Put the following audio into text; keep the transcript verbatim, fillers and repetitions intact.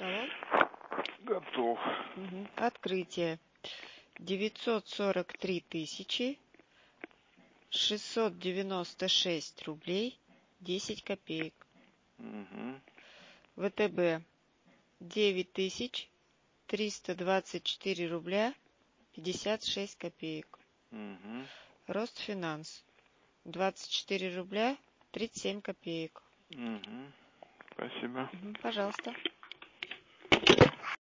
Талон? Готов. Угу. Открытие. девятьсот сорок три тысячи шестьсот девяносто шесть рублей десять копеек. Угу. ВТБ девять тысяч триста двадцать четыре рубля пятьдесят шесть копеек. Угу. Ростфинанс двадцать четыре рубля тридцать семь копеек. Угу. Спасибо. Угу, пожалуйста.